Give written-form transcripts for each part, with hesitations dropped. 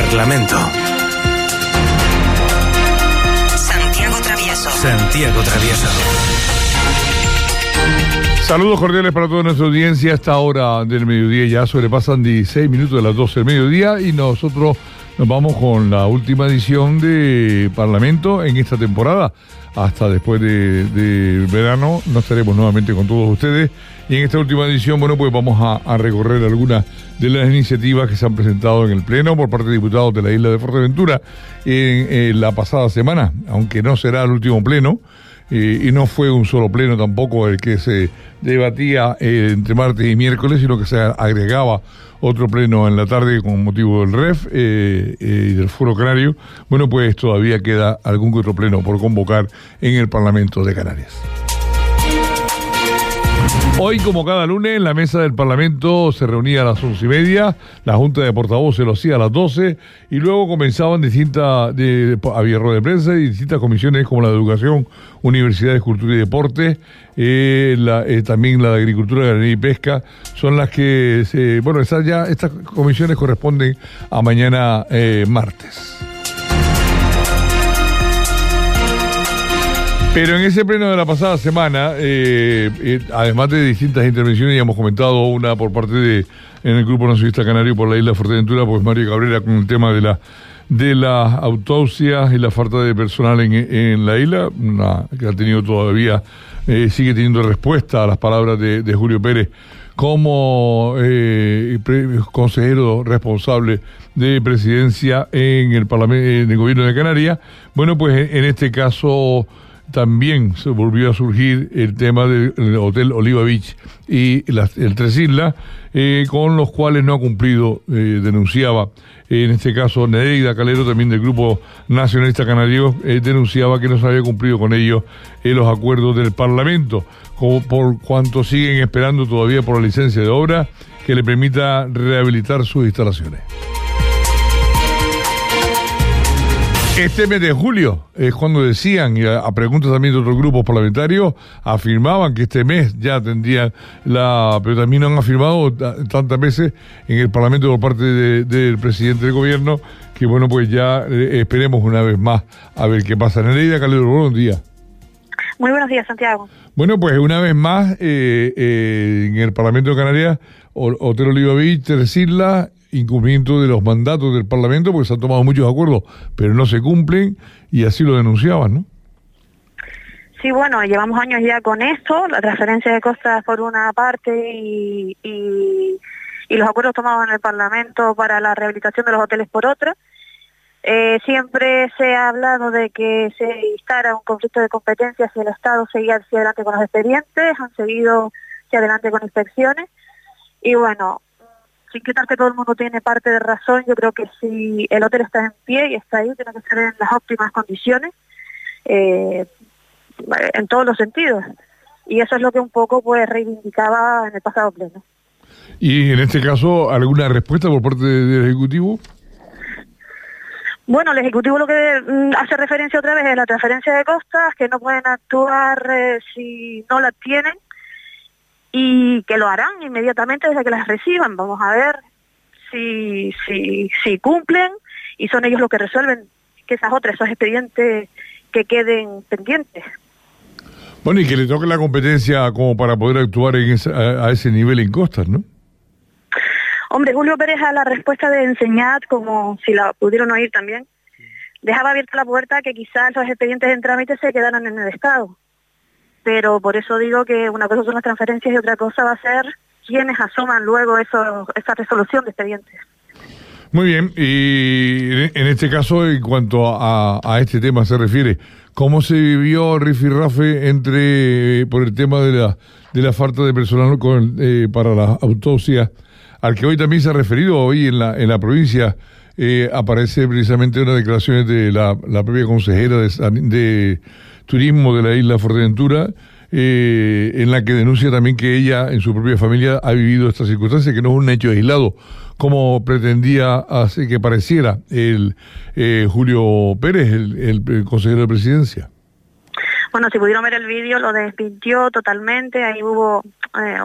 Parlamento. Santiago Travieso. Saludos cordiales para toda nuestra audiencia. A esta hora del mediodía ya sobrepasan 16 minutos de las 12 del mediodía y nosotros nos vamos con la última edición de Parlamento en esta temporada. Hasta después de verano nos estaremos nuevamente con todos ustedes. Y en esta última edición, bueno, pues vamos a recorrer algunas de las iniciativas que se han presentado en el Pleno por parte de diputados de la isla de Fuerteventura en la pasada semana, aunque no será el último pleno, y no fue un solo pleno tampoco el que se debatía entre martes y miércoles, sino que se agregaba otro pleno en la tarde con motivo del REF y del Foro Canario. Bueno, pues todavía queda algún otro pleno por convocar en el Parlamento de Canarias. Hoy, como cada lunes, en la mesa del Parlamento se reunía a las 11:30, la Junta de Portavoces lo hacía a las 12, y luego comenzaban había rueda de prensa y distintas comisiones como la de Educación, Universidades, Cultura y Deportes, también la de Agricultura, Ganadería y Pesca, son las que, estas comisiones corresponden a mañana martes. Pero en ese pleno de la pasada semana, además de distintas intervenciones, ya hemos comentado una por parte en el Grupo Nacionalista Canario por la isla de Fuerteventura, pues Mario Cabrera, con el tema de las autopsias y la falta de personal en la isla, que ha tenido todavía, sigue teniendo respuesta a las palabras de Julio Pérez como consejero responsable de presidencia en el Parlamento, en el Gobierno de Canarias. Bueno, pues en este caso también se volvió a surgir el tema del Hotel Oliva Beach y el Tres Islas, con los cuales no ha cumplido, denunciaba, en este caso Nereida Calero, también del Grupo Nacionalista Canario, denunciaba que no se había cumplido con ellos los acuerdos del Parlamento, por cuanto siguen esperando todavía por la licencia de obra que le permita rehabilitar sus instalaciones. Este mes de julio es cuando decían, y a preguntas también de otros grupos parlamentarios, afirmaban que este mes ya tendrían pero también han afirmado tantas veces en el Parlamento por parte del presidente del gobierno, que bueno, pues ya esperemos una vez más a ver qué pasa. Nereida Calero, buenos días. Muy buenos días, Santiago. Bueno, pues una vez más en el Parlamento de Canarias, Hotel Oliva Beach, Tres Islas, incumplimiento de los mandatos del Parlamento, porque se han tomado muchos acuerdos, pero no se cumplen, y así lo denunciaban, ¿no? Sí, bueno, llevamos años ya con esto, la transferencia de costas por una parte y los acuerdos tomados en el Parlamento para la rehabilitación de los hoteles por otra. Siempre se ha hablado de que se instara un conflicto de competencias y el Estado seguía hacia adelante con los expedientes, han seguido hacia adelante con inspecciones, y bueno, sin quitar que todo el mundo tiene parte de razón, yo creo que si el hotel está en pie y está ahí, tiene que estar en las óptimas condiciones, en todos los sentidos. Y eso es lo que un poco pues reivindicaba en el pasado pleno. ¿Y en este caso alguna respuesta por parte del Ejecutivo? Bueno, el Ejecutivo lo que hace referencia otra vez es la transferencia de costas, que no pueden actuar si no la tienen, y que lo harán inmediatamente desde que las reciban. Vamos a ver si cumplen, y son ellos los que resuelven que esos expedientes que queden pendientes. Bueno, y que le toque la competencia como para poder actuar a ese nivel en costas, ¿no? Hombre, Julio Pérez, a la respuesta de Enseñat, como si la pudieron oír también, dejaba abierta la puerta a que quizás los expedientes en trámite se quedaran en el Estado. Pero por eso digo que una cosa son las transferencias y otra cosa va a ser quienes asuman luego esa resolución de expedientes. Muy bien, y en este caso, en cuanto a este tema se refiere, ¿cómo se vivió rifirrafe por el tema de la falta de personal para las autopsias, al que hoy también se ha referido? Hoy en la provincia aparece precisamente unas declaraciones de la propia consejera de Turismo de la isla de Fuerteventura, en la que denuncia también que ella en su propia familia ha vivido esta circunstancia, que no es un hecho aislado, como pretendía hacer que pareciera el Julio Pérez, el consejero de presidencia. Bueno, si pudieron ver el vídeo, lo desmintió totalmente. Ahí hubo,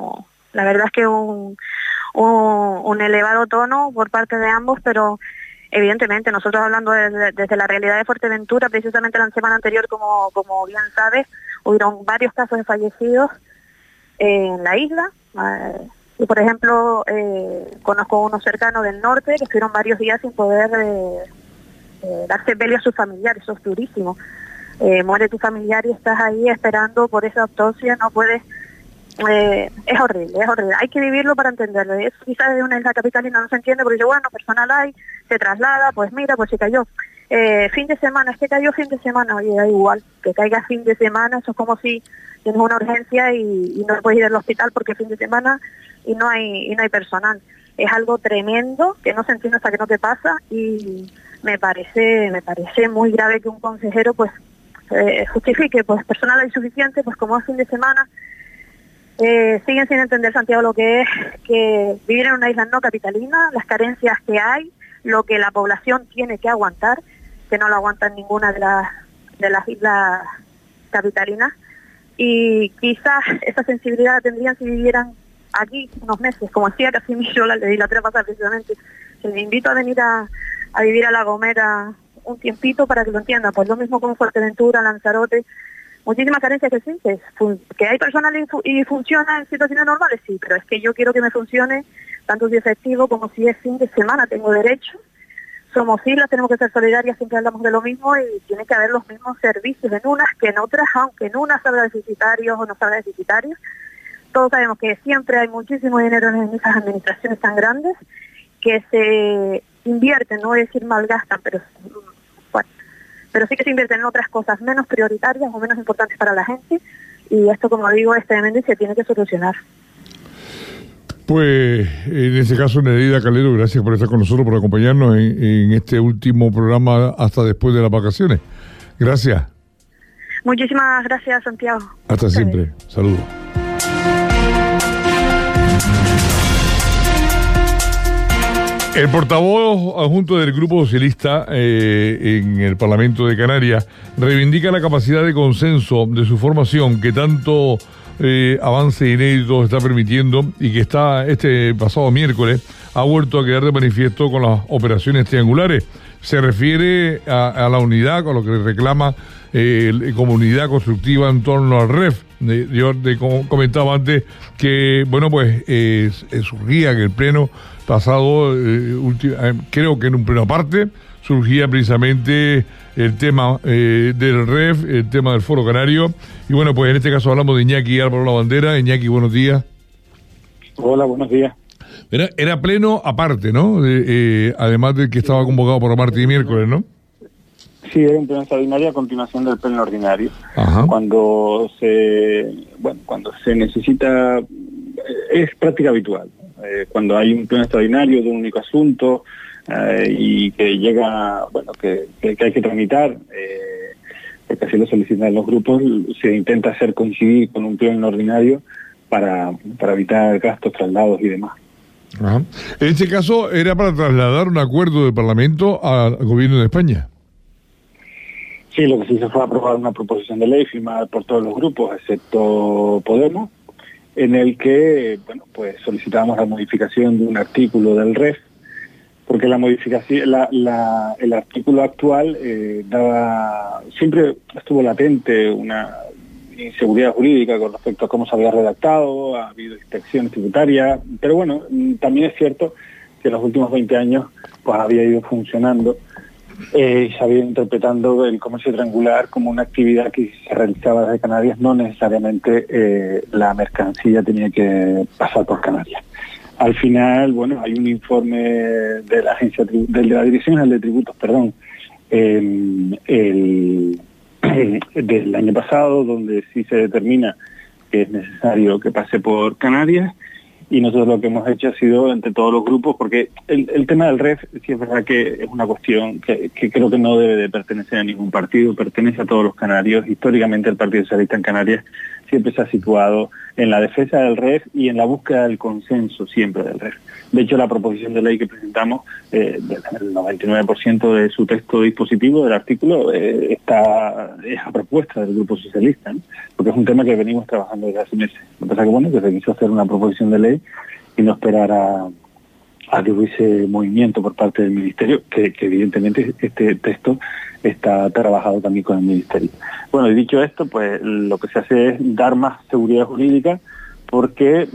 la verdad es que un elevado tono por parte de ambos, pero Evidentemente, nosotros hablando desde la realidad de Fuerteventura, precisamente la semana anterior, como bien sabes, hubieron varios casos de fallecidos en la isla. Y por ejemplo, conozco unos cercanos del norte que estuvieron varios días sin poder dar sepelio a sus familiares. Eso es durísimo. Muere tu familiar y estás ahí esperando por esa autopsia, no puedes. Es horrible, es horrible. Hay que vivirlo para entenderlo. Eso quizás de una isla capitalina no se entiende porque bueno, personal hay, se traslada, pues mira, pues se cayó. Fin de semana, es que cayó fin de semana, oye, da igual, que caiga fin de semana, eso es como si tienes una urgencia y no puedes ir al hospital porque es fin de semana y no hay personal. Es algo tremendo que no se entiende hasta que no te pasa y me parece muy grave que un consejero pues justifique, pues personal hay suficiente, pues como es fin de semana. Siguen sin entender, Santiago, lo que es que vivir en una isla no capitalina, las carencias que hay, lo que la población tiene que aguantar, que no lo aguantan ninguna de las islas capitalinas, y quizás esa sensibilidad la tendrían si vivieran aquí unos meses, como decía Casimiro la legislatura pasada precisamente. Se le invito a venir a vivir a La Gomera un tiempito para que lo entienda, pues lo mismo con Fuerteventura, Lanzarote. Muchísimas carencias que sí, que hay personal y funciona en situaciones normales, sí, pero es que yo quiero que me funcione tanto si es festivo como si es fin de semana, tengo derecho. Somos islas, tenemos que ser solidarias, siempre hablamos de lo mismo y tiene que haber los mismos servicios en unas que en otras, aunque en unas salga deficitarios o no salga deficitarios. Todos sabemos que siempre hay muchísimo dinero en esas administraciones tan grandes que se invierten, no voy a decir malgastan, pero sí que se invierten en otras cosas menos prioritarias o menos importantes para la gente, y esto, como digo, es tremendo y se tiene que solucionar. Pues en ese caso, Nereida Calero, gracias por estar con nosotros, por acompañarnos en este último programa hasta después de las vacaciones. Gracias. Muchísimas gracias, Santiago. Hasta siempre. Saludos. El portavoz adjunto del Grupo Socialista en el Parlamento de Canarias reivindica la capacidad de consenso de su formación que tanto avance inédito está permitiendo y que está este pasado miércoles ha vuelto a quedar de manifiesto con las operaciones triangulares. Se refiere a la unidad, con lo que reclama comunidad constructiva en torno al REF. Yo comentaba antes que, bueno, pues surgía que el pleno pasado, creo que en un pleno aparte, surgía precisamente el tema del REF, el tema del Foro Canario. Y bueno, pues en este caso hablamos de Iñaki Álvaro Lavandera. Iñaki, buenos días. Hola, buenos días. Era pleno aparte, ¿no? Además de que estaba convocado por martes y miércoles, ¿no? Sí, era un pleno extraordinario a continuación del pleno ordinario. Ajá. Cuando se necesita, es práctica habitual. Cuando hay un pleno extraordinario de un único asunto y que llega, que hay que tramitar, porque así lo solicitan los grupos, se intenta hacer coincidir con un pleno ordinario para evitar gastos, traslados y demás. Ajá. En este caso era para trasladar un acuerdo del Parlamento al gobierno de España. Sí, lo que se hizo fue aprobar una proposición de ley firmada por todos los grupos, excepto Podemos, en el que, pues solicitábamos la modificación de un artículo del REF, porque la modificación, el artículo actual siempre estuvo latente una inseguridad jurídica con respecto a cómo se había redactado, ha habido inspecciones tributarias, pero bueno, también es cierto que en los últimos 20 años pues había ido funcionando y se había ido interpretando el comercio triangular como una actividad que se realizaba desde Canarias, no necesariamente la mercancía tenía que pasar por Canarias. Al final, hay un informe de la agencia de la Dirección General de Tributos, del año pasado, donde sí se determina que es necesario que pase por Canarias, y nosotros lo que hemos hecho ha sido entre todos los grupos, porque el tema del REF sí es verdad que es una cuestión que creo que no debe de pertenecer a ningún partido, pertenece a todos los canarios. Históricamente el Partido Socialista en Canarias siempre se ha situado en la defensa del REF y en la búsqueda del consenso siempre del REF. De hecho, la proposición de ley que presentamos, el 99% de su texto dispositivo del artículo es a propuesta del Grupo Socialista, ¿no? Porque es un tema que venimos trabajando desde hace meses. Lo que pasa es que se quiso hacer una proposición de ley y no esperar a que hubiese movimiento por parte del Ministerio, que evidentemente este texto está trabajado también con el Ministerio. Bueno, y dicho esto, pues lo que se hace es dar más seguridad jurídica porque,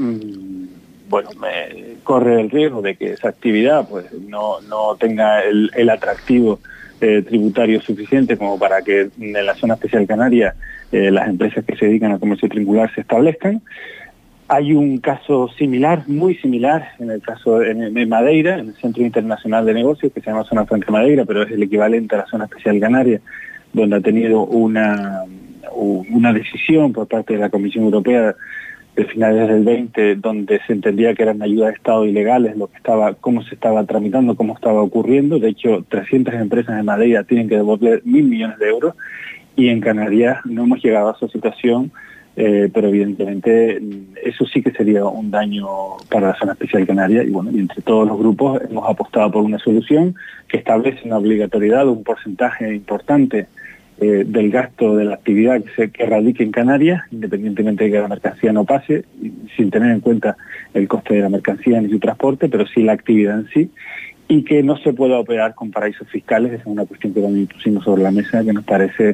corre el riesgo de que esa actividad pues no tenga el atractivo tributario suficiente como para que en la zona especial canaria las empresas que se dedican al comercio triangular se establezcan. Hay un caso similar, muy similar, en el caso en Madeira, en el Centro Internacional de Negocios, que se llama Zona Franca Madeira, pero es el equivalente a la Zona Especial Canaria, donde ha tenido una decisión por parte de la Comisión Europea de finales del 20, donde se entendía que eran ayudas de Estado ilegales, cómo se estaba tramitando, cómo estaba ocurriendo. De hecho, 300 empresas de Madeira tienen que devolver 1.000 millones de euros, y en Canarias no hemos llegado a esa situación. Pero evidentemente eso sí que sería un daño para la zona especial canaria, y bueno, y entre todos los grupos hemos apostado por una solución que establece una obligatoriedad de un porcentaje importante del gasto de la actividad que radique en Canarias, independientemente de que la mercancía no pase, sin tener en cuenta el coste de la mercancía ni su transporte, pero sí la actividad en sí, y que no se pueda operar con paraísos fiscales. Esa es una cuestión que también pusimos sobre la mesa, que nos parece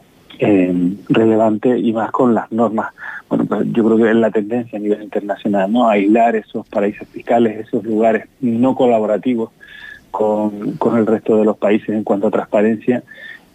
relevante, y más con las normas. Bueno, pues yo creo que es la tendencia a nivel internacional, ¿no? Aislar esos paraísos fiscales, esos lugares no colaborativos con el resto de los países en cuanto a transparencia,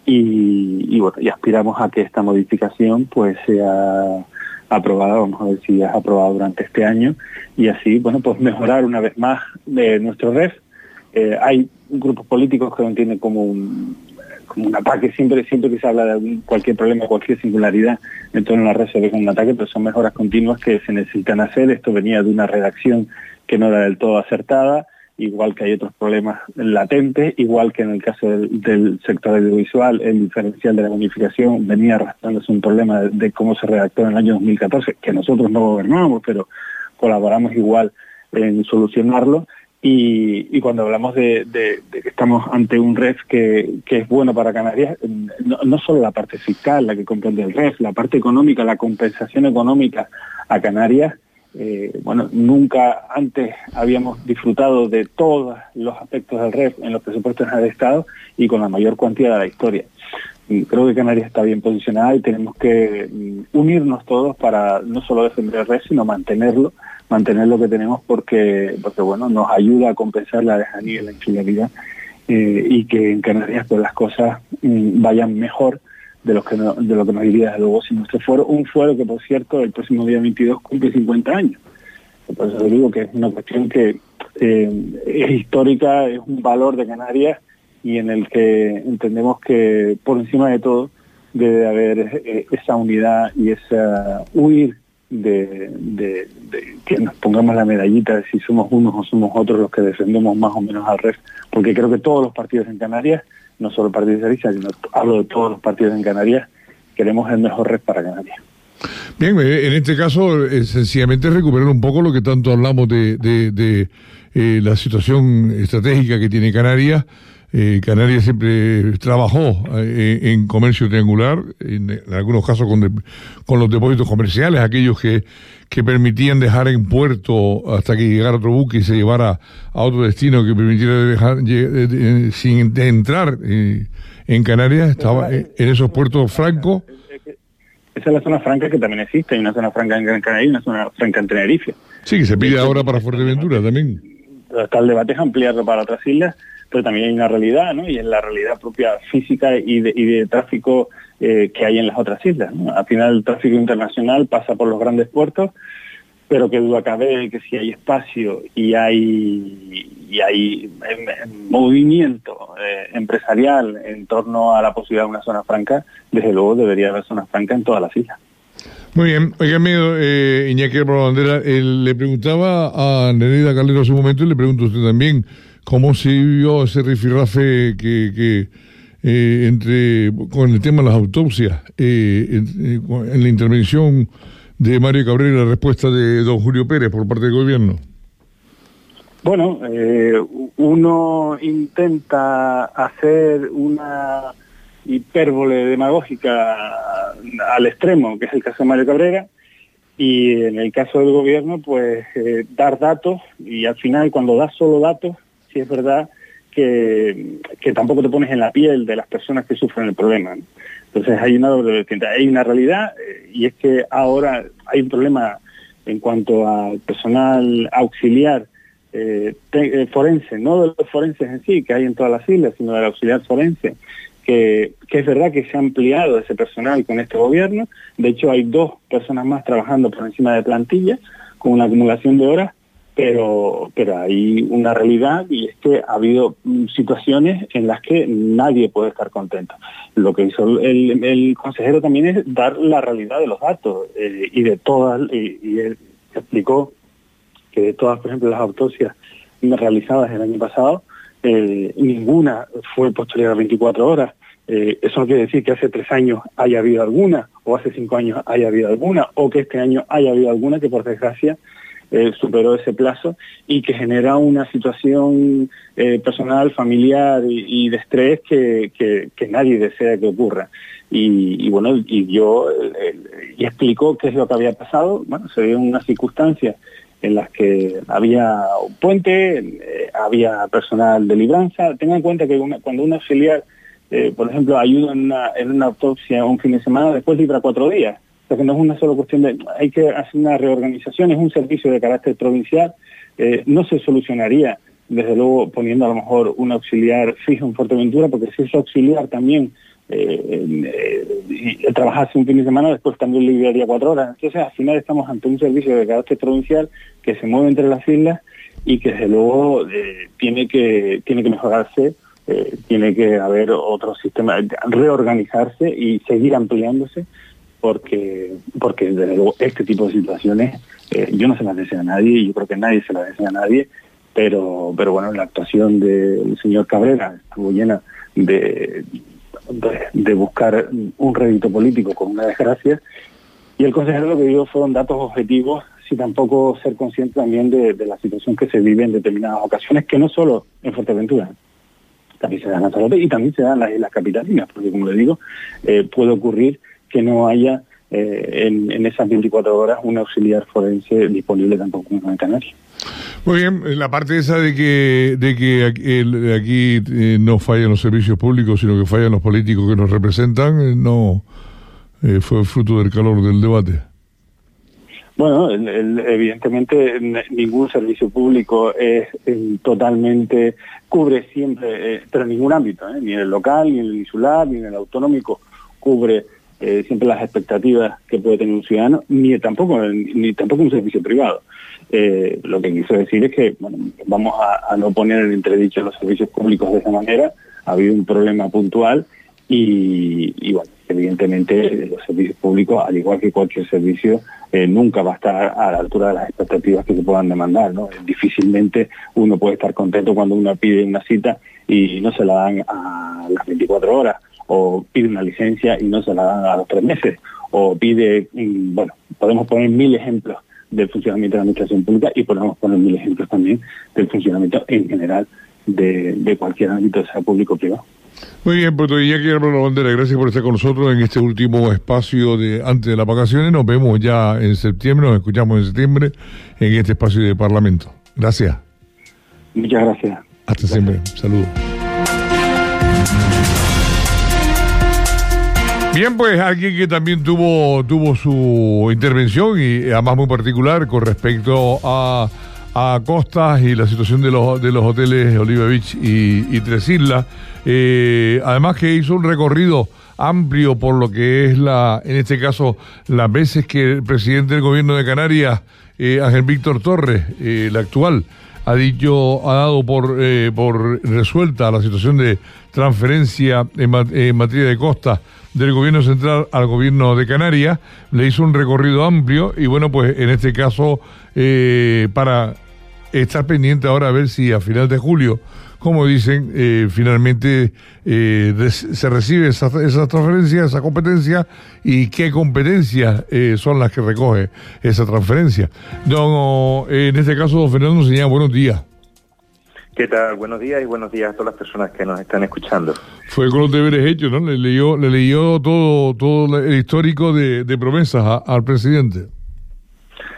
y aspiramos a que esta modificación pues sea aprobada, vamos a ver si es aprobada durante este año, y así, bueno, pues mejorar una vez más nuestro REF. Hay grupos políticos que lo entienden como un ataque, siempre que se habla de cualquier problema, cualquier singularidad en torno a la red se ve como un ataque, pero son mejoras continuas que se necesitan hacer. Esto venía de una redacción que no era del todo acertada, igual que hay otros problemas latentes, igual que en el caso del sector audiovisual, el diferencial de la bonificación venía arrastrándose un problema de cómo se redactó en el año 2014, que nosotros no gobernábamos, pero colaboramos igual en solucionarlo. Y cuando hablamos de que estamos ante un REF que es bueno para Canarias, no solo la parte fiscal, la que comprende el REF, la parte económica, la compensación económica a Canarias, nunca antes habíamos disfrutado de todos los aspectos del REF en los presupuestos del Estado y con la mayor cuantía de la historia. Y creo que Canarias está bien posicionada y tenemos que unirnos todos para no solo defender el REF, sino mantener lo que tenemos, porque nos ayuda a compensar la lejanía y la insularidad, y que en Canarias pues las cosas vayan mejor de lo que nos iría desde luego si nuestro fuero, un fuero que por cierto el próximo día 22 cumple 50 años. Por eso digo que es una cuestión que es histórica, es un valor de Canarias, y en el que entendemos que por encima de todo debe haber esa unidad y esa huir de que nos pongamos la medallita de si somos unos o somos otros los que defendemos más o menos al REF, porque creo que todos los partidos en Canarias, no solo el Partido Socialista, sino hablo de todos los partidos en Canarias, queremos el mejor REF para Canarias. Bien, en este caso sencillamente recuperar un poco lo que tanto hablamos de la situación estratégica que tiene Canarias. Canarias siempre trabajó en comercio triangular, en algunos casos con los depósitos comerciales, aquellos que permitían dejar en puerto hasta que llegara otro buque y se llevara a otro destino, que permitiera dejar sin entrar en Canarias, estaba en esos puertos francos. Esa es la zona franca que también existe, hay una zona franca en Gran Canaria y una zona franca en Tenerife. Sí, que se pide ahora para Fuerteventura también. Está el debate es ampliarlo para otras islas, pero también hay una realidad, ¿no? Y es la realidad propia física y de tráfico que hay en las otras islas, ¿no? Al final el tráfico internacional pasa por los grandes puertos, pero que duda cabe que si hay espacio y hay movimiento empresarial en torno a la posibilidad de una zona franca, desde luego debería haber zonas francas en todas las islas. Muy bien, oiganme, Iñaki Bandera, le preguntaba a Nereida Calero hace un momento y le pregunto a usted también, ¿cómo se vio ese rifirrafe que con el tema de las autopsias, en la intervención de Mario Cabrera, la respuesta de don Julio Pérez por parte del gobierno? Bueno, uno intenta hacer una hipérbole demagógica al extremo, que es el caso de Mario Cabrera, Y en el caso del gobierno, pues dar datos, y al final cuando das solo datos, sí es verdad que tampoco te pones en la piel de las personas que sufren el problema, ¿no? Entonces hay una doble vertiente. Hay una realidad, y es que ahora hay un problema en cuanto al personal auxiliar forense, no de los forenses en sí, que hay en todas las islas, sino del auxiliar forense, que es verdad que se ha ampliado ese personal con este gobierno. De hecho, hay 2 personas más trabajando por encima de plantilla, con una acumulación de horas, pero hay una realidad, y es que ha habido situaciones en las que nadie puede estar contento. Lo que hizo el consejero también es dar la realidad de los datos, y de todas, y él explicó que de todas, por ejemplo, las autopsias realizadas el año pasado, ninguna fue posterior a 24 horas. Eso no quiere decir que hace 3 años haya habido alguna, o hace 5 años haya habido alguna, o que este año haya habido alguna que por desgracia superó ese plazo, y que genera una situación personal, familiar y de estrés que nadie desea que ocurra. Y bueno, y explicó qué es lo que había pasado. Bueno, se dio unas circunstancias en las que había un puente, había personal de libranza. Tengan en cuenta que cuando un auxiliar, por ejemplo, ayuda en una autopsia un fin de semana, después libra 4 días. O sea que no es una sola cuestión de... Hay que hacer una reorganización, es un servicio de carácter provincial. No se solucionaría, desde luego, poniendo a lo mejor un auxiliar fijo en Fuerteventura, porque si ese auxiliar también trabajase un fin de semana, después también libraría 4 horas. Entonces, al final estamos ante un servicio de carácter provincial que se mueve entre las islas, y que desde luego tiene que mejorarse, tiene que haber otro sistema, reorganizarse y seguir ampliándose, porque desde luego este tipo de situaciones yo no se las deseo a nadie, y yo creo que nadie se las desea a nadie, pero bueno, la actuación del señor Cabrera estuvo llena de buscar un rédito político con una desgracia, y el consejero lo que dio fueron datos objetivos, sin tampoco ser consciente también de la situación que se vive en determinadas ocasiones, que no solo en Fuerteventura, también se da en Lanzarote y también se da en las islas capitalinas, porque como le digo, puede ocurrir que no haya en esas 24 horas un auxiliar forense disponible tampoco en Canarias. Muy bien, la parte esa de que aquí no fallan los servicios públicos, sino que fallan los políticos que nos representan, no fue fruto del calor del debate. Bueno, evidentemente ningún servicio público es totalmente, cubre siempre, pero en ningún ámbito, ni en el local, ni en el insular, ni en el autonómico, cubre siempre las expectativas que puede tener un ciudadano, ni tampoco un servicio privado. Lo que quiso decir es que bueno, vamos a no poner en entredicho los servicios públicos de esa manera. Ha habido un problema puntual y bueno, evidentemente los servicios públicos, al igual que cualquier servicio, nunca va a estar a la altura de las expectativas que se puedan demandar, ¿no? Difícilmente uno puede estar contento cuando uno pide una cita y no se la dan a las 24 horas, o pide una licencia y no se la dan a los 3 meses, o pide, bueno, podemos poner 1000 ejemplos del funcionamiento de la administración pública, y podemos poner 1000 ejemplos también del funcionamiento en general de cualquier ámbito, sea público o privado. Muy bien, Puerto Iñaki Álvaro Bandera, gracias por estar con nosotros en este último espacio de antes de las vacaciones. Nos vemos ya en septiembre, nos escuchamos en septiembre en este espacio de Parlamento. Gracias. Muchas gracias. Hasta siempre. Saludos. Bien, pues alguien que también tuvo su intervención, y además muy particular con respecto a Costas y la situación de los hoteles Oliva Beach y Tres Islas. Además que hizo un recorrido amplio por lo que es en este caso, las veces que el presidente del gobierno de Canarias, Ángel Víctor Torres, el actual, ha dado por resuelta la situación de transferencia en materia de costas del gobierno central al gobierno de Canarias. Le hizo un recorrido amplio y bueno, pues en este caso para estar pendiente ahora a ver si a final de julio, como dicen, finalmente se recibe esa transferencia, esa competencia, y qué competencias son las que recoge esa transferencia. En este caso, don Fernando Señá, buenos días. ¿Qué tal? Buenos días, y buenos días a todas las personas que nos están escuchando. Fue con los deberes hechos, ¿no? Le leyó todo el histórico de promesas al presidente.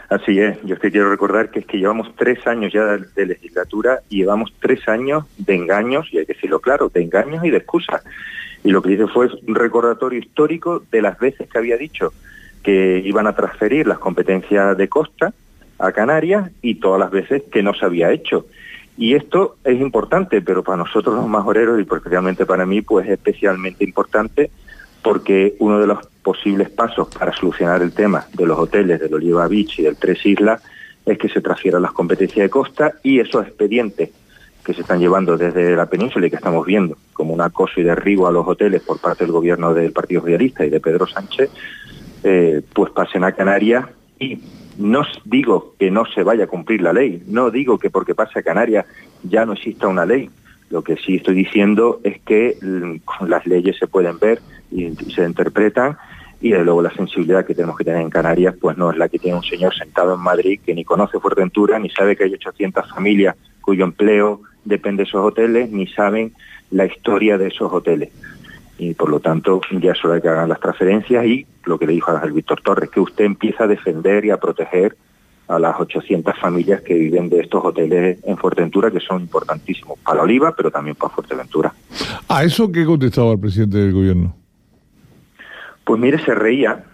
Así es, yo te quiero recordar que es que llevamos 3 años ya de legislatura y llevamos 3 años de engaños, y hay que decirlo claro, de engaños y de excusas. Y lo que hice fue un recordatorio histórico de las veces que había dicho que iban a transferir las competencias de costa a Canarias y todas las veces que no se había hecho. Y esto es importante, pero para nosotros los majoreros, y especialmente para mí, pues es especialmente importante, porque uno de los posibles pasos para solucionar el tema de los hoteles del Oliva Beach y del Tres Islas es que se transfieran las competencias de costa, y esos expedientes que se están llevando desde la península y que estamos viendo como un acoso y derribo a los hoteles por parte del gobierno del Partido Socialista y de Pedro Sánchez, pues pasen a Canarias. Y no digo que no se vaya a cumplir la ley, no digo que porque pase a Canarias ya no exista una ley. Lo que sí estoy diciendo es que las leyes se pueden ver y se interpretan, y desde luego la sensibilidad que tenemos que tener en Canarias pues no es la que tiene un señor sentado en Madrid que ni conoce Fuerteventura, ni sabe que hay 800 familias cuyo empleo depende de esos hoteles, ni saben la historia de esos hoteles. Y por lo tanto ya es hora de que hagan las transferencias, y lo que le dijo a Ángel Víctor Torres, que usted empieza a defender y a proteger a las 800 familias que viven de estos hoteles en Fuerteventura, que son importantísimos para la Oliva, pero también para Fuerteventura. ¿A eso qué contestaba el presidente del gobierno? Pues mire, se reía,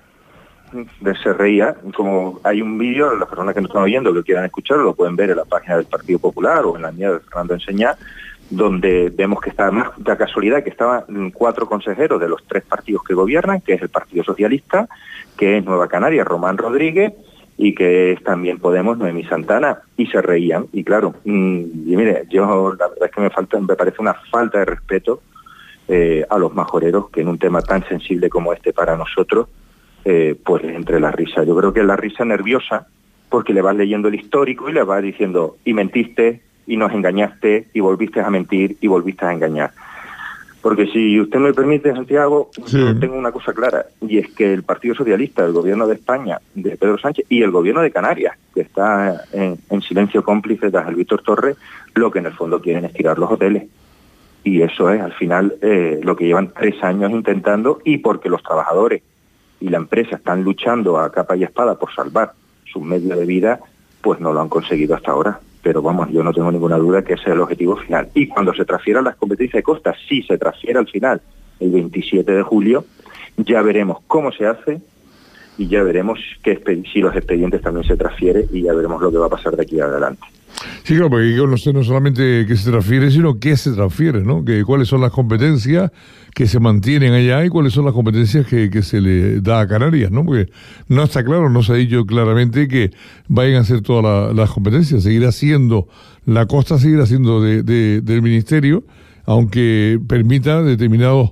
como hay un vídeo, las personas que nos están oyendo que quieran escucharlo, lo pueden ver en la página del Partido Popular o en la mía de Fernando Enseñá, donde vemos que está más de casualidad que estaban 4 consejeros de los 3 partidos que gobiernan, que es el Partido Socialista, que es Nueva Canarias, Román Rodríguez, y que es también Podemos, Noemí Santana, y se reían. Y claro, y mire, yo la verdad es que me parece una falta de respeto a los majoreros que en un tema tan sensible como este para nosotros, pues entre la risa. Yo creo que la risa nerviosa, porque le vas leyendo el histórico y le vas diciendo, y mentiste, y nos engañaste, y volviste a mentir, y volviste a engañar. Porque si usted me permite, Santiago, sí, yo tengo una cosa clara, y es que el Partido Socialista, el gobierno de España, de Pedro Sánchez, y el gobierno de Canarias, que está en silencio cómplice de Ángel Víctor Torres, lo que en el fondo quieren es tirar los hoteles. Y eso es, al final, lo que llevan 3 años intentando, y porque los trabajadores y la empresa están luchando a capa y espada por salvar su medio de vida, pues no lo han conseguido hasta ahora. Pero vamos, yo no tengo ninguna duda que ese es el objetivo final. Y cuando se transfieran las competencias de costa, si se transfiere al final, el 27 de julio, ya veremos cómo se hace, y ya veremos si los expedientes también se transfieren, y ya veremos lo que va a pasar de aquí adelante. Sí, claro, porque hay que conocer no solamente qué se transfiere, sino qué se transfiere, ¿no? Que cuáles son las competencias que se mantienen allá y cuáles son las competencias que se le da a Canarias, ¿no? Porque no está claro, no se ha dicho claramente que vayan a hacer todas las competencias. Seguirá siendo, la costa seguirá siendo del Ministerio, aunque permita determinadas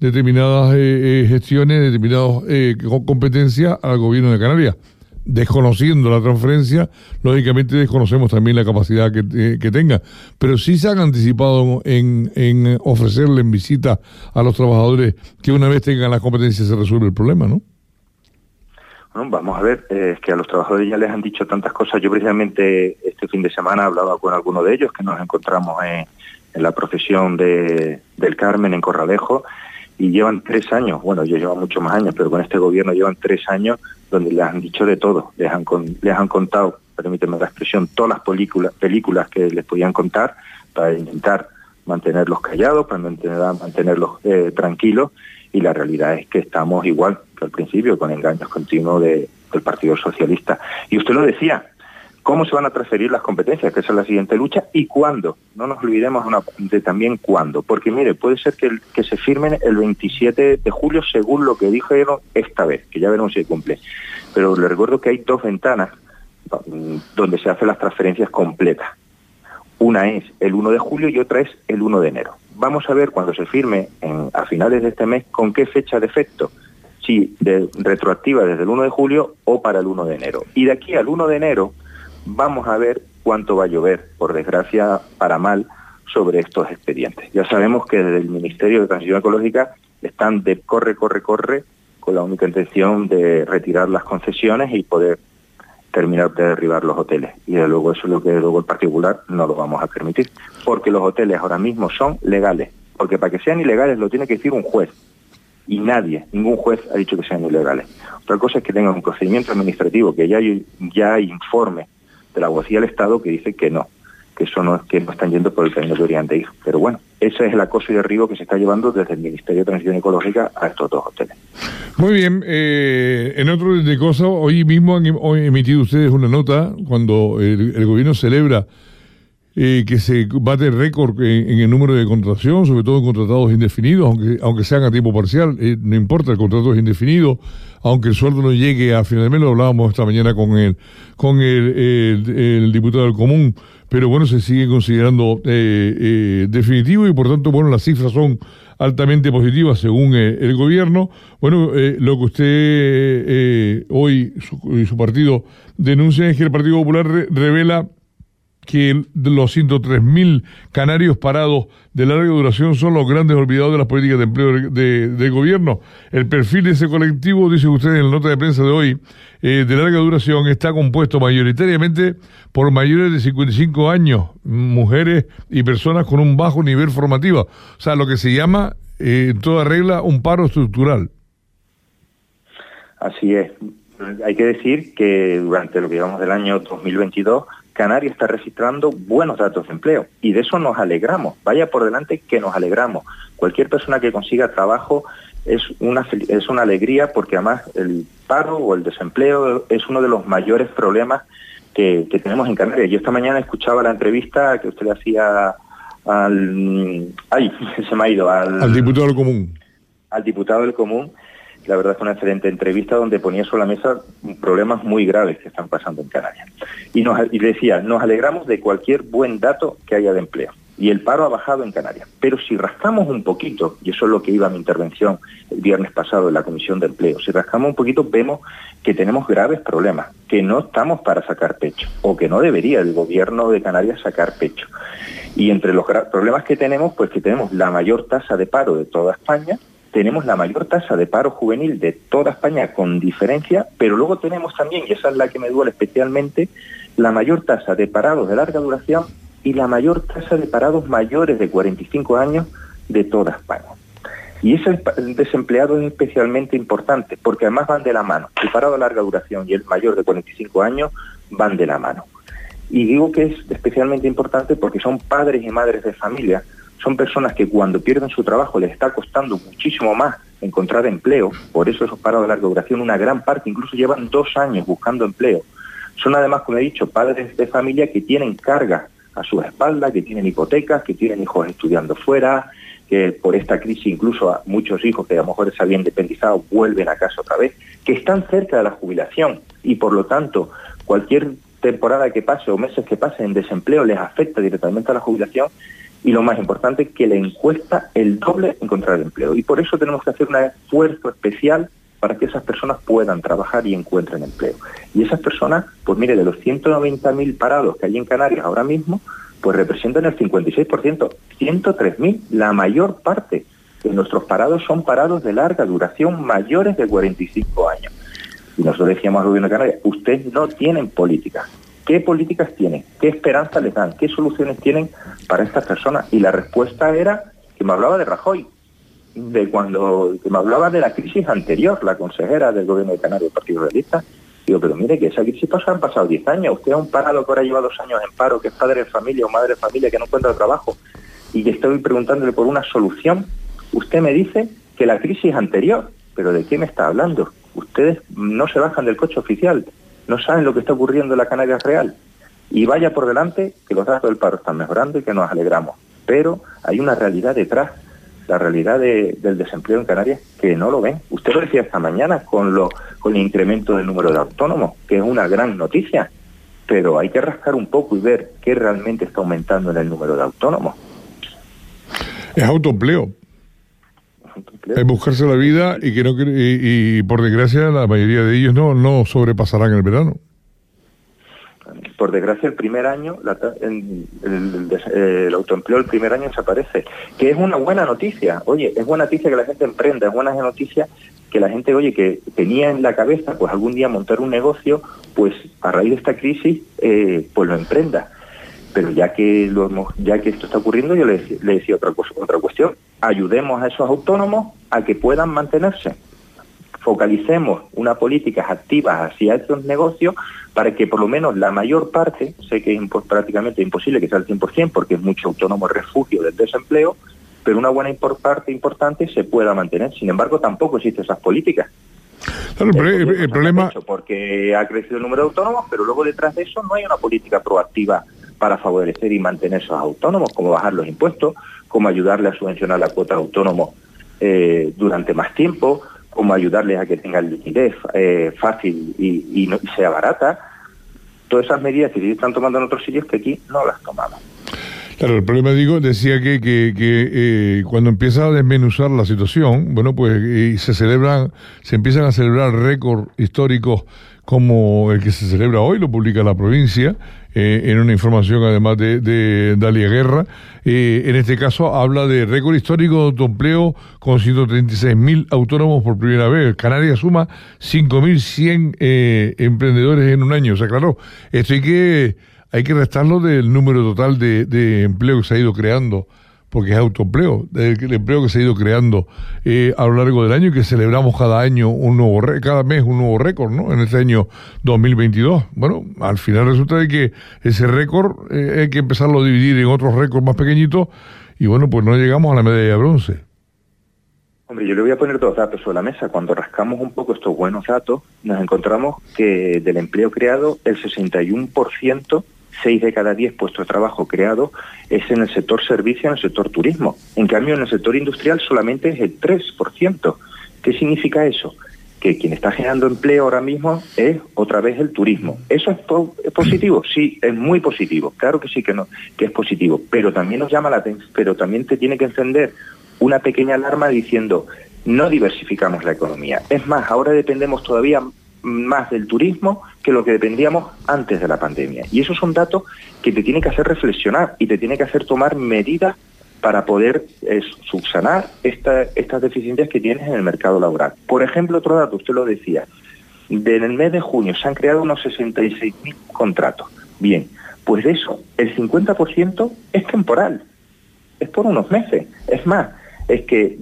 gestiones, determinadas competencias al gobierno de Canarias. Desconociendo la transferencia, lógicamente desconocemos también la capacidad que tenga, pero sí se han anticipado en ofrecerle en visita a los trabajadores que una vez tengan las competencias se resuelve el problema, ¿no? Bueno, vamos a ver, es que a los trabajadores ya les han dicho tantas cosas. Yo precisamente este fin de semana hablaba con alguno de ellos que nos encontramos en la procesión del Carmen en Corralejo, y llevan 3 años, bueno, ellos llevan muchos más años, pero con este gobierno llevan 3 años donde les han dicho de todo, les han contado, permíteme la expresión, todas las películas que les podían contar para intentar mantenerlos callados, para mantenerlos tranquilos, y la realidad es que estamos igual que al principio, con engaños continuos del Partido Socialista. Y usted lo decía, ¿cómo se van a transferir las competencias? Que esa es la siguiente lucha. ¿Y cuándo? No nos olvidemos de también cuándo. Porque mire, puede ser que se firmen el 27 de julio según lo que dijeron esta vez, que ya veremos si cumple. Pero le recuerdo que hay 2 ventanas donde se hacen las transferencias completas. Una es el 1 de julio y otra es el 1 de enero. Vamos a ver cuando se firme a finales de este mes con qué fecha de efecto. Si retroactiva desde el 1 de julio o para el 1 de enero. Y de aquí al 1 de enero vamos a ver cuánto va a llover, por desgracia, para mal, sobre estos expedientes. Ya sabemos que desde el Ministerio de Transición Ecológica están de corre, con la única intención de retirar las concesiones y poder terminar de derribar los hoteles. Y de luego eso es lo que luego el particular no lo vamos a permitir. Porque los hoteles ahora mismo son legales. Porque para que sean ilegales lo tiene que decir un juez. y ningún juez ha dicho que sean ilegales. Otra cosa es que tengan un procedimiento administrativo, que ya hay informe de la abogacía del Estado que dice que no, que no están yendo por el camino que deberían de ir. Pero bueno, ese es el acoso y derribo que se está llevando desde el Ministerio de Transición Ecológica a estos dos hoteles. Muy bien, en otro de cosas, hoy mismo han emitido ustedes una nota cuando el gobierno celebra que se bate récord en el número de contratación, sobre todo en contratados indefinidos, aunque sean a tiempo parcial, no importa, el contrato es indefinido, aunque el sueldo no llegue a final de mes, lo hablábamos esta mañana con el diputado del Común, pero bueno, se sigue considerando definitivo y por tanto, bueno, las cifras son altamente positivas según el gobierno. Bueno, lo que usted hoy y su partido denuncia es que el Partido Popular revela que los 103.000 canarios parados de larga duración son los grandes olvidados de las políticas de empleo del gobierno. El perfil de ese colectivo, dice usted en la nota de prensa de hoy, de larga duración, está compuesto mayoritariamente por mayores de 55 años, mujeres y personas con un bajo nivel formativo. O sea, lo que se llama, en toda regla, un paro estructural. Así es. Hay que decir que durante lo que llevamos del año 2022, Canarias está registrando buenos datos de empleo y de eso nos alegramos. Vaya por delante que nos alegramos. Cualquier persona que consiga trabajo es una alegría, porque además el paro o el desempleo es uno de los mayores problemas que tenemos en Canarias. Yo esta mañana escuchaba la entrevista que usted le hacía al diputado del Común. Al diputado del Común. La verdad es una excelente entrevista donde ponía sobre la mesa problemas muy graves que están pasando en Canarias. Y decía, nos alegramos de cualquier buen dato que haya de empleo. Y el paro ha bajado en Canarias. Pero si rascamos un poquito, y eso es lo que iba a mi intervención el viernes pasado en la Comisión de Empleo, si rascamos un poquito vemos que tenemos graves problemas, que no estamos para sacar pecho, o que no debería el gobierno de Canarias sacar pecho. Y entre los problemas que tenemos, pues que tenemos la mayor tasa de paro de toda España, tenemos la mayor tasa de paro juvenil de toda España con diferencia, pero luego tenemos también, y esa es la que me duele especialmente, la mayor tasa de parados de larga duración y la mayor tasa de parados mayores de 45 años de toda España. Y ese desempleado es especialmente importante, porque además van de la mano. El parado de larga duración y el mayor de 45 años van de la mano. Y digo que es especialmente importante porque son padres y madres de familia. Son personas que cuando pierden su trabajo les está costando muchísimo más encontrar empleo, por eso esos parados de larga duración, una gran parte, incluso llevan 2 años buscando empleo. Son además, como he dicho, padres de familia que tienen cargas a sus espaldas, que tienen hipotecas, que tienen hijos estudiando fuera, que por esta crisis incluso a muchos hijos que a lo mejor se habían independizado vuelven a casa otra vez, que están cerca de la jubilación y por lo tanto cualquier temporada que pase o meses que pasen en desempleo les afecta directamente a la jubilación. Y lo más importante, que le cuesta el doble encontrar empleo. Y por eso tenemos que hacer un esfuerzo especial para que esas personas puedan trabajar y encuentren empleo. Y esas personas, pues mire, de los 190.000 parados que hay en Canarias ahora mismo, pues representan el 56%, 103.000, la mayor parte de nuestros parados son parados de larga duración mayores de 45 años. Y nosotros decíamos al gobierno de Canarias, ustedes no tienen políticas. ¿Qué políticas tienen? ¿Qué esperanza les dan? ¿Qué soluciones tienen para estas personas? Y la respuesta era que me hablaba de Rajoy, que me hablaba de la crisis anterior, la consejera del gobierno de Canarias, del Partido Socialista. Digo, pero mire, que esa crisis han pasado 10 años. Usted es un parado que ahora lleva 2 años en paro, que es padre de familia o madre de familia, que no encuentra trabajo, y que estoy preguntándole por una solución. Usted me dice que la crisis anterior, pero ¿de qué me está hablando? Ustedes no se bajan del coche oficial. No saben lo que está ocurriendo en la Canarias real. Y vaya por delante que los datos del paro están mejorando y que nos alegramos. Pero hay una realidad detrás, la realidad del desempleo en Canarias, que no lo ven. Usted lo decía esta mañana con el incremento del número de autónomos, que es una gran noticia. Pero hay que rascar un poco y ver qué realmente está aumentando en el número de autónomos. Es autoempleo. Es buscarse la vida y que y por desgracia la mayoría de ellos no sobrepasarán el verano. Por desgracia el primer año el autoempleo el primer año desaparece, que es una buena noticia. Oye, es buena noticia que la gente emprenda, es buena noticia que la gente, oye, que tenía en la cabeza pues algún día montar un negocio, pues a raíz de esta crisis pues lo emprenda. Pero ya que esto está ocurriendo, yo le decía otra cuestión. Ayudemos a esos autónomos a que puedan mantenerse. Focalicemos unas políticas activas hacia estos negocios para que por lo menos la mayor parte, sé que es prácticamente imposible que sea el 100%, porque es mucho autónomo refugio del desempleo, pero una buena parte importante se pueda mantener. Sin embargo, tampoco existen esas políticas. Claro, el problema... Porque ha crecido el número de autónomos, pero luego detrás de eso no hay una política proactiva para favorecer y mantener esos autónomos, como bajar los impuestos, como ayudarle a subvencionar la cuota de autónomos durante más tiempo, como ayudarles a que tengan liquidez fácil y sea barata. Todas esas medidas que se están tomando en otros sitios que aquí no las tomamos. Claro, el problema, decía que cuando empieza a desmenuzar la situación, bueno, pues se empiezan a celebrar récords históricos como el que se celebra hoy, lo publica la provincia, en una información además de Dalia Guerra. En este caso habla de récord histórico de autoempleo con 136.000 autónomos por primera vez. Canarias suma 5.100 emprendedores en un año. O sea, claro, esto hay que restarlo del número total de empleo que se ha ido creando, porque es autoempleo, el empleo que se ha ido creando a lo largo del año y que celebramos cada año cada mes un nuevo récord, ¿no? En este año 2022. Bueno, al final resulta de que ese récord hay que empezarlo a dividir en otros récords más pequeñitos y bueno, pues no llegamos a la medalla de bronce. Hombre, yo le voy a poner dos datos sobre la mesa. Cuando rascamos un poco estos buenos datos, nos encontramos que del empleo creado, el 61%, 6 de cada 10 puestos de trabajo creados, es en el sector servicio, en el sector turismo. En cambio, en el sector industrial solamente es el 3%. ¿Qué significa eso? Que quien está generando empleo ahora mismo es otra vez el turismo. ¿Eso es positivo? Sí, es muy positivo. Claro que sí que es positivo. Pero también nos llama la atención, pero también te tiene que encender una pequeña alarma diciendo, no diversificamos la economía. Es más, ahora dependemos todavía más del turismo que lo que dependíamos antes de la pandemia. Y esos son datos que te tienen que hacer reflexionar y te tienen que hacer tomar medidas para poder subsanar estas deficiencias que tienes en el mercado laboral. Por ejemplo, otro dato, usted lo decía, en el mes de junio se han creado unos 66.000 contratos. Bien, pues de eso, el 50% es temporal, es por unos meses. Es más, es que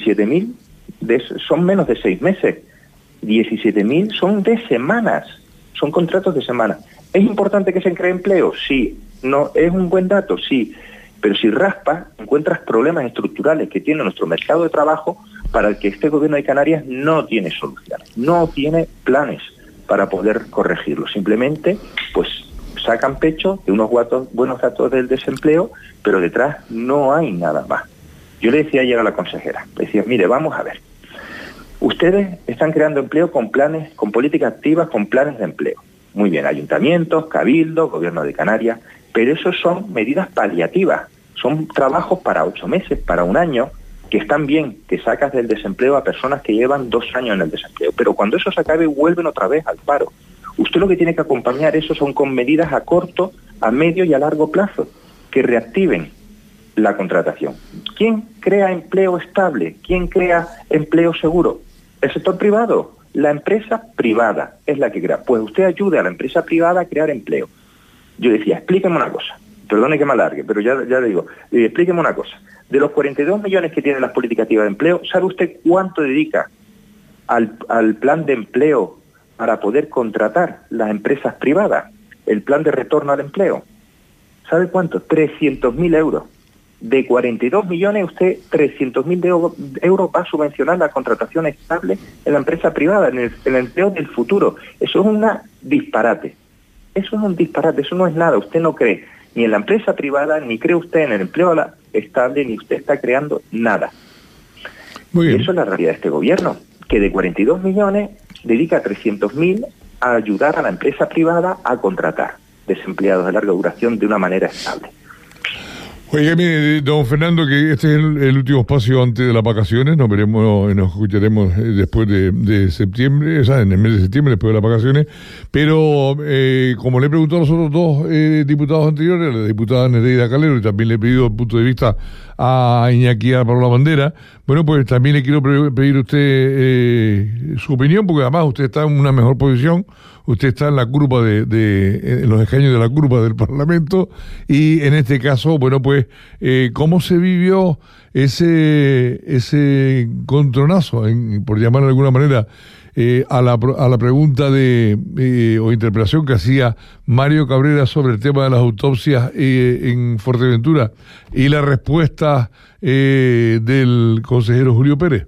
27.000 son menos de 6 meses. 17.000 son de semanas, son contratos de semana. ¿Es importante que se cree empleo? Sí. ¿No es un buen dato? Sí. Pero si raspas, encuentras problemas estructurales que tiene nuestro mercado de trabajo para el que este gobierno de Canarias no tiene soluciones, no tiene planes para poder corregirlo. Simplemente, pues, sacan pecho de unos buenos datos del desempleo, pero detrás no hay nada más. Yo le decía ayer a la consejera, le decía, mire, vamos a ver. Ustedes están creando empleo con planes, con políticas activas, con planes de empleo. Muy bien, ayuntamientos, cabildos, gobierno de Canarias, pero eso son medidas paliativas, son trabajos para 8 meses, para un año, que están bien, que sacas del desempleo a personas que llevan 2 años en el desempleo, pero cuando eso se acabe vuelven otra vez al paro. Usted lo que tiene que acompañar eso son con medidas a corto, a medio y a largo plazo, que reactiven la contratación. ¿Quién crea empleo estable? ¿Quién crea empleo seguro? ¿El sector privado? La empresa privada es la que crea. Pues usted ayude a la empresa privada a crear empleo. Yo decía, explíqueme una cosa. Perdone que me alargue, pero ya le digo. Explíqueme una cosa. De los 42 millones que tienen las políticas activas de empleo, ¿sabe usted cuánto dedica al plan de empleo para poder contratar las empresas privadas? El plan de retorno al empleo. ¿Sabe cuánto? 300.000 euros. De 42 millones, usted 300.000 euros va a subvencionar la contratación estable en la empresa privada, en el empleo del futuro. Eso es un disparate. Eso es un disparate, eso no es nada. Usted no cree ni en la empresa privada, ni cree usted en el empleo estable, ni usted está creando nada. Muy bien. Y eso es la realidad de este gobierno, que de 42 millones dedica 300.000 a ayudar a la empresa privada a contratar desempleados de larga duración de una manera estable. Oiga, mire, don Fernando, que este es el último espacio antes de las vacaciones. Nos veremos, nos escucharemos después de septiembre, o sea, en el mes de septiembre, después de las vacaciones. Pero, como le he preguntado a los otros dos diputados anteriores, a la diputada Nereida Calero, y también le he pedido el punto de vista a Iñaki Álvaro Labandera, bueno, pues también le quiero pedir a usted su opinión, porque además usted está en una mejor posición. Usted está en la curva en los escaños de la curva del Parlamento, y en este caso, bueno, pues, ¿cómo se vivió ese contronazo, por llamarlo de alguna manera, a la pregunta o interpelación que hacía Mario Cabrera sobre el tema de las autopsias en Fuerteventura, y la respuesta del consejero Julio Pérez?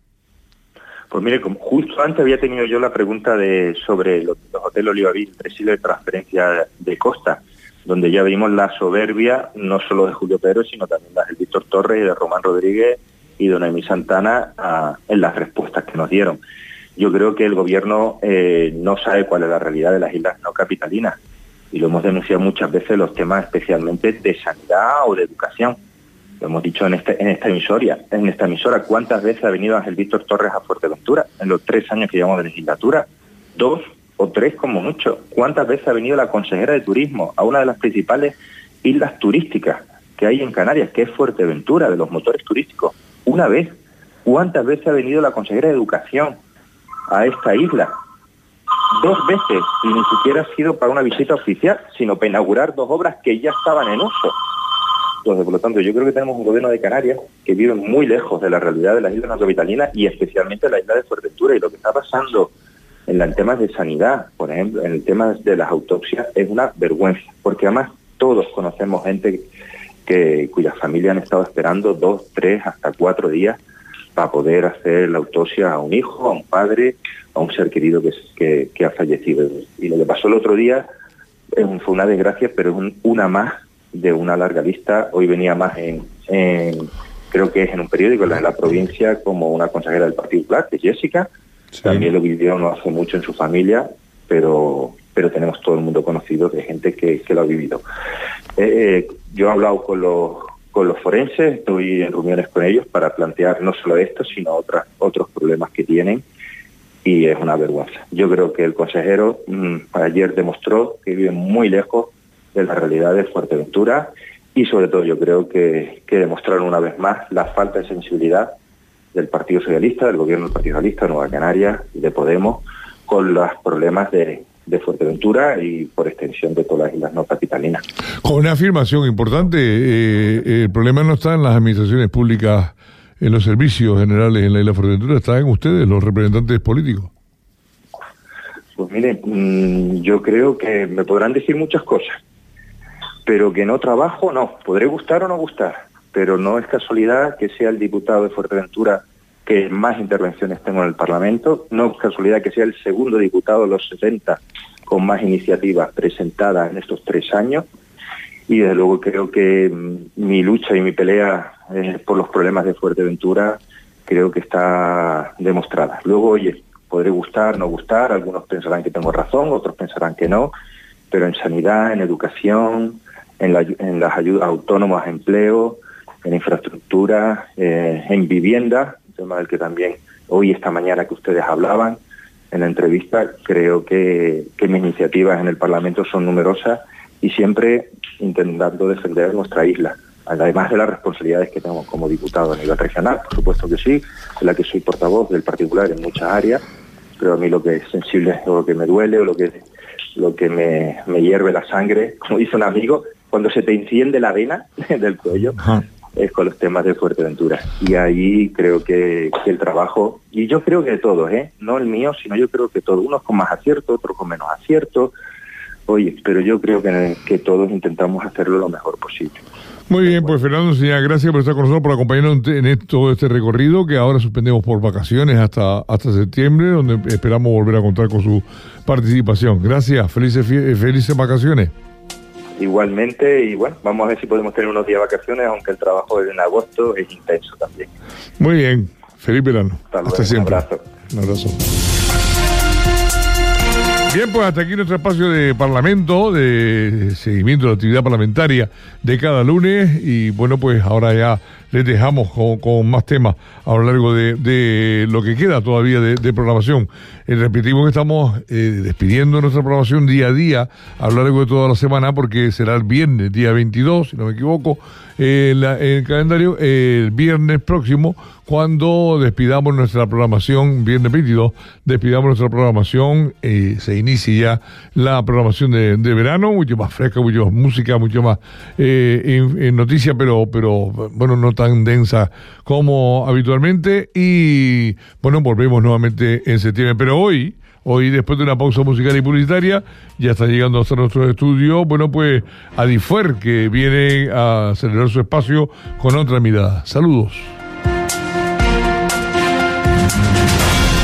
Pues mire, como justo antes había tenido yo la pregunta sobre los hoteles Olivavín, presidio de transferencia de costa, donde ya vimos la soberbia, no solo de Julio Pérez, sino también las de Víctor Torres y de Román Rodríguez y de Noemí Santana en las respuestas que nos dieron. Yo creo que el gobierno no sabe cuál es la realidad de las islas no capitalinas, y lo hemos denunciado muchas veces, los temas especialmente de sanidad o de educación. Lo hemos dicho en esta emisora, ¿cuántas veces ha venido Ángel Víctor Torres a Fuerteventura en los 3 años que llevamos de legislatura? 2 o 3 como mucho. ¿Cuántas veces ha venido la consejera de Turismo a una de las principales islas turísticas que hay en Canarias, que es Fuerteventura, de los motores turísticos? Una vez. ¿Cuántas veces ha venido la consejera de Educación a esta isla? 2 veces, y ni siquiera ha sido para una visita oficial, sino para inaugurar 2 obras que ya estaban en uso. Entonces, por lo tanto, yo creo que tenemos un gobierno de Canarias que vive muy lejos de la realidad de las islas no capitalinas, y especialmente la isla de Fuerteventura. Y lo que está pasando en temas de sanidad, por ejemplo, en el tema de las autopsias, es una vergüenza, porque además todos conocemos gente cuyas familias han estado esperando 2, 3, hasta 4 días para poder hacer la autopsia a un hijo, a un padre, a un ser querido que ha fallecido. Y lo que pasó el otro día fue una desgracia, pero es una más de una larga lista. Hoy venía más creo que es en un periódico en la provincia, como una consejera del Partido Popular, que es Jessica. Sí. También lo vivió no hace mucho en su familia, pero tenemos todo el mundo conocido de gente que lo ha vivido. Yo he hablado con los forenses, estoy en reuniones con ellos para plantear no solo esto, sino otros problemas que tienen, y es una vergüenza. Yo creo que el consejero ayer demostró que vive muy lejos de la realidad de Fuerteventura, y sobre todo yo creo que demostraron una vez más la falta de sensibilidad del Partido Socialista, del gobierno del Partido Socialista, de Nueva Canarias y de Podemos, con los problemas de Fuerteventura y por extensión de todas las islas no capitalinas. Con una afirmación importante, el problema no está en las administraciones públicas, en los servicios generales en la isla de Fuerteventura, está en ustedes, los representantes políticos. Pues mire, yo creo que me podrán decir muchas cosas, pero que no trabajo, no. Podré gustar o no gustar, pero no es casualidad que sea el diputado de Fuerteventura que más intervenciones tengo en el Parlamento, no es casualidad que sea el segundo diputado de los 60 con más iniciativas presentadas en estos 3 años, y desde luego creo que mi lucha y mi pelea por los problemas de Fuerteventura creo que está demostrada. Luego, oye, podré gustar, no gustar, algunos pensarán que tengo razón, otros pensarán que no, pero en sanidad, en educación, en las ayudas autónomas a empleo, en infraestructura, en vivienda, un tema del que también hoy, esta mañana que ustedes hablaban en la entrevista, creo que mis iniciativas en el Parlamento son numerosas y siempre intentando defender nuestra isla, además de las responsabilidades que tenemos como diputado a nivel regional, por supuesto que sí, en la que soy portavoz del particular en muchas áreas, pero a mí lo que es sensible o lo que me duele o lo que me hierve la sangre, como dice un amigo, cuando se te enciende la vena del cuello, es con los temas de Fuerteventura. Y ahí creo que el trabajo, y yo creo que de todos, no el mío, sino yo creo que todos, unos con más acierto, otros con menos acierto, oye, pero yo creo que todos intentamos hacerlo lo mejor posible. Muy bien, pues Fernando Seña, gracias por estar con nosotros, por acompañarnos en todo este recorrido que ahora suspendemos por vacaciones hasta septiembre, donde esperamos volver a contar con su participación. Gracias, felices vacaciones. Igualmente, y bueno, vamos a ver si podemos tener unos días de vacaciones, aunque el trabajo en agosto es intenso también. Muy bien, feliz verano. Hasta siempre. Un abrazo. Bien, pues hasta aquí nuestro espacio de Parlamento, de seguimiento de la actividad parlamentaria de cada lunes. Y bueno, pues ahora ya les dejamos con más temas a lo largo de lo que queda todavía de programación. Repetimos que estamos despidiendo nuestra programación día a día a lo largo de toda la semana, porque será el viernes, día 22, si no me equivoco, el calendario, el viernes próximo, cuando despidamos nuestra programación, viernes 22, despidamos nuestra programación, se inicia ya la programación de verano, mucho más fresca, mucho más música, mucho más en noticia, pero bueno, no tan densa como habitualmente, y bueno, volvemos nuevamente en septiembre. Pero hoy, después de una pausa musical y publicitaria, ya está llegando hasta nuestro estudio, bueno, pues Adifuer, que viene a celebrar su espacio con otra mirada. Saludos.